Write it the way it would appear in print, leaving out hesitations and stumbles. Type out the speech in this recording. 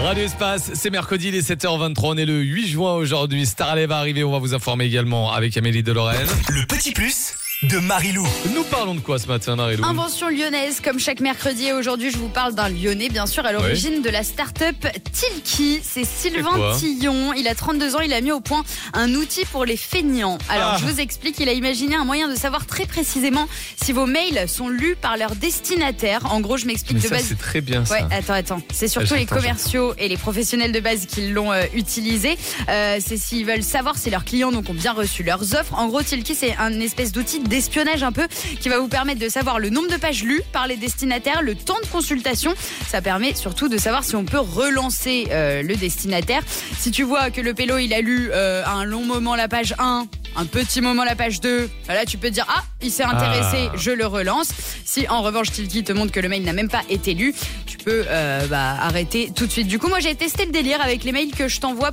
Radio Espace, c'est mercredi, il est 7h23, on est le 8 juin aujourd'hui. Starlet va arriver, on va vous informer également avec Amélie de Lorraine. Le petit plus de Marilou. Nous parlons de quoi ce matin, Marilou? Invention lyonnaise, comme chaque mercredi. Et aujourd'hui, je vous parle d'un Lyonnais, bien sûr, à l'origine de la start-up Tilki. C'est Sylvain Tillon. Il a 32 ans, il a mis au point un outil pour les feignants. Alors, je vous explique, il a imaginé un moyen de savoir très précisément si vos mails sont lus par leur destinataire. En gros, je m'explique de base. C'est très bien ça. Ouais, attends. C'est surtout les commerciaux et les professionnels de base qui l'ont utilisé. C'est s'ils veulent savoir si leurs clients donc ont bien reçu leurs offres. En gros, Tilki, c'est un espèce d'outil d'espionnage un peu qui va vous permettre de savoir le nombre de pages lues par les destinataires, le temps de consultation. Ça permet surtout de savoir si on peut relancer le destinataire. Si tu vois que le pélo il a lu à un long moment la page 1, un petit moment la page 2, là tu peux dire il s'est intéressé, je le relance. Si en revanche Tilki te montre que le mail n'a même pas été lu, tu peux arrêter tout de suite. Du coup moi j'ai testé le délire avec les mails que je t'envoie